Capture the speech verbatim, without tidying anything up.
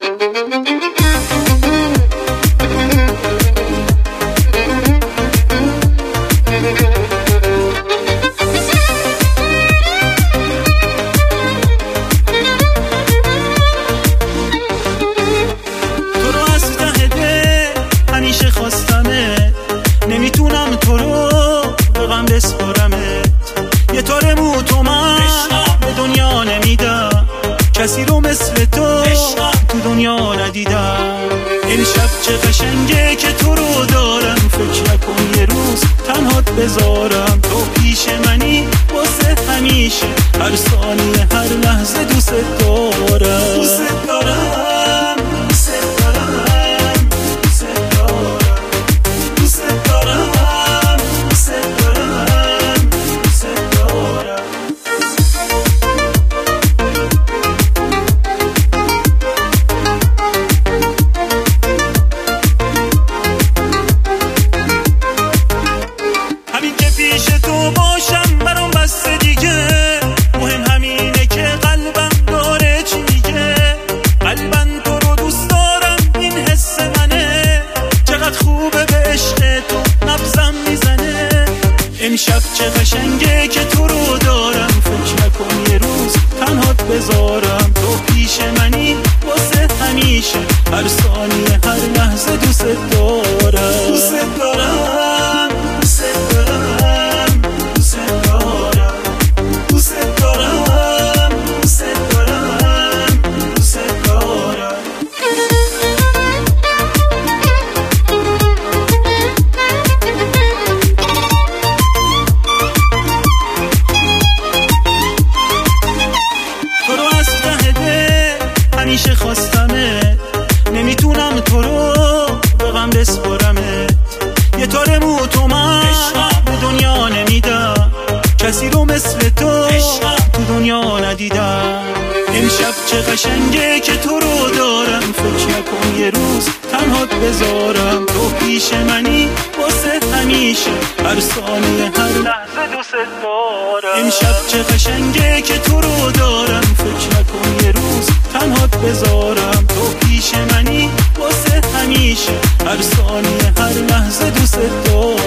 نمیتونم تو رو به غم بسپارمت، یه تار مو تو من به دنیا نمیدم، کسی رو مثل تو تو دنیا ندیدم. این شب چه قشنگه که تو رو دارم، فکر نکن یه روز تنهات بذارم. تو پیش منی واسه همیشه، هر ثانیه هر لحظه دوست دارم. دوست دارم دوست دارم دوست دارم دوست دارم دوست دارم دوست دارم. همین که پیش تو باشم برام بس دیگه، مهم همینه که قلبم داره چی میگه. قلبم تو رو دوست دارم، این حس منه، چقدر خوبه به عشق تو نبضم میزنه. امشب چه قشنگه که تو رو دارم، فکر نکن یه روز تنهات بذارم. تو پیش منی واسه همیشه، هر ثانیه هر لحظه دوست دارم. دوست دارم دوست دارم دوست دارم دوست دارم دوست دارم دوست دارم. تو رو از ته دل همیشه خواستمت، نمیتونم تو رو به غم بسپارمت. یه تار مو تو من به دنیا نمیدم، کسی رو مثل تو تو دنیا ندیدم. امشب چه قشنگه که تو رو دارم، فکر نکن یه روز تنهات بذارم. تو پیش منی واسه همیشه، هر ثانیه هر لحظه دوست دارم. امشب چه قشنگه که تو رو دارم، فکر نکن یه روز تنهات بذارم. تو پیش منی واسه همیشه، هر ثانیه هر لحظه دوست دارم.